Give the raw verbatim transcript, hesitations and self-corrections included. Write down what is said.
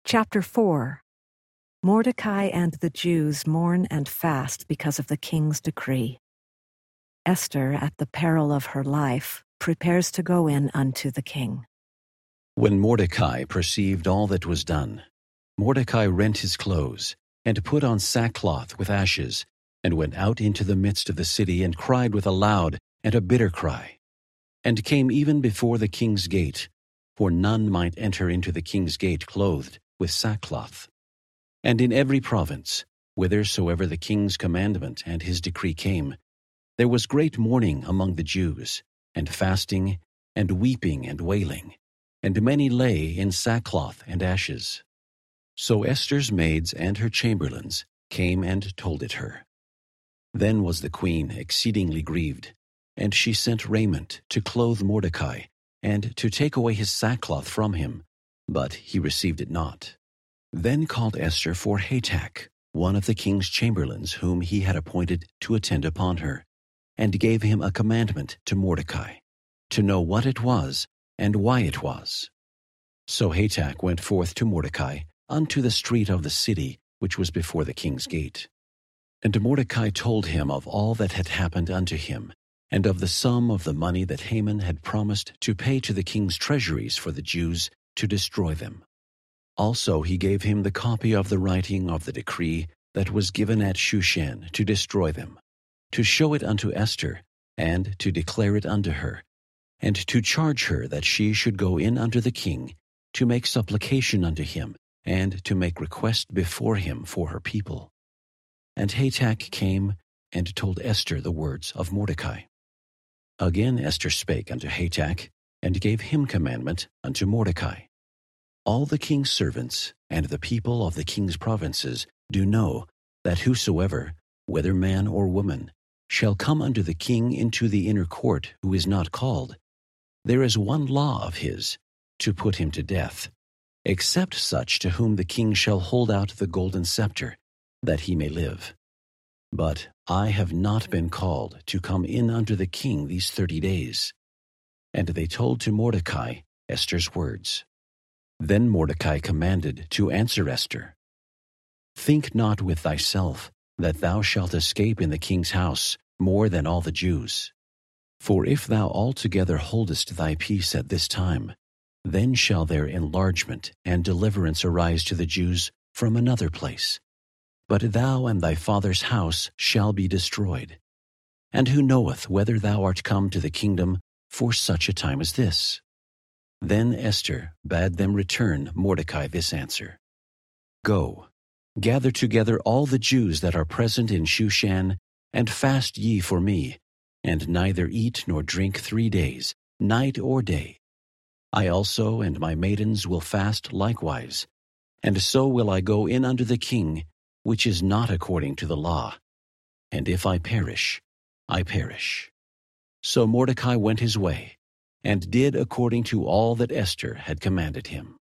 Chapter four. Mordecai and the Jews mourn and fast because of the king's decree. Esther, at the peril of her life, prepares to go in unto the king. When Mordecai perceived all that was done, Mordecai rent his clothes, and put on sackcloth with ashes, and went out into the midst of the city, and cried with a loud and a bitter cry, and came even before the king's gate, for none might enter into the king's gate clothed with sackcloth. And in every province, whithersoever the king's commandment and his decree came, there was great mourning among the Jews, and fasting, and weeping, and wailing, and many lay in sackcloth and ashes. So Esther's maids and her chamberlains came and told it her. Then was the queen exceedingly grieved, and she sent raiment to clothe Mordecai, and to take away his sackcloth from him, but he received it not. Then called Esther for Hatach, one of the king's chamberlains, whom he had appointed to attend upon her, and gave him a commandment to Mordecai, to know what it was, and why it was. So Hatach went forth to Mordecai unto the street of the city, which was before the king's gate. And Mordecai told him of all that had happened unto him, and of the sum of the money that Haman had promised to pay to the king's treasuries for the Jews to destroy them. Also he gave him the copy of the writing of the decree that was given at Shushan to destroy them, to show it unto Esther, and to declare it unto her, and to charge her that she should go in unto the king, to make supplication unto him, and to make request before him for her people. And Hatach came and told Esther the words of Mordecai. Again Esther spake unto Hatach, and gave him commandment unto Mordecai. All the king's servants and the people of the king's provinces do know that whosoever, whether man or woman, shall come unto the king into the inner court who is not called, there is one law of his, to put him to death, except such to whom the king shall hold out the golden scepter, that he may live. But I have not been called to come in unto the king these thirty days. And they told to Mordecai Esther's words. Then Mordecai commanded to answer Esther, Think not with thyself that thou shalt escape in the king's house more than all the Jews. For if thou altogether holdest thy peace at this time, then shall there enlargement and deliverance arise to the Jews from another place. But thou and thy father's house shall be destroyed. And who knoweth whether thou art come to the kingdom for such a time as this? Then Esther bade them return Mordecai this answer. Go, gather together all the Jews that are present in Shushan, and fast ye for me, and neither eat nor drink three days, night or day. I also and my maidens will fast likewise, and so will I go in unto the king, which is not according to the law. And if I perish, I perish. So Mordecai went his way, and did according to all that Esther had commanded him.